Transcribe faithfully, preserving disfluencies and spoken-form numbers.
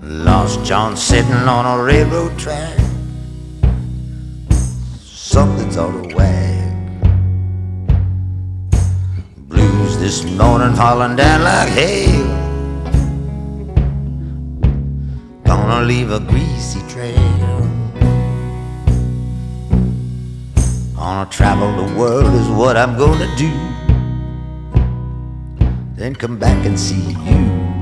Lost John sitting on a railroad track. Something's out of whack. Blues this morning falling down like hail. Gonna leave a greasy trail. Gonna travel the world is what I'm gonna do. Then come back and see you.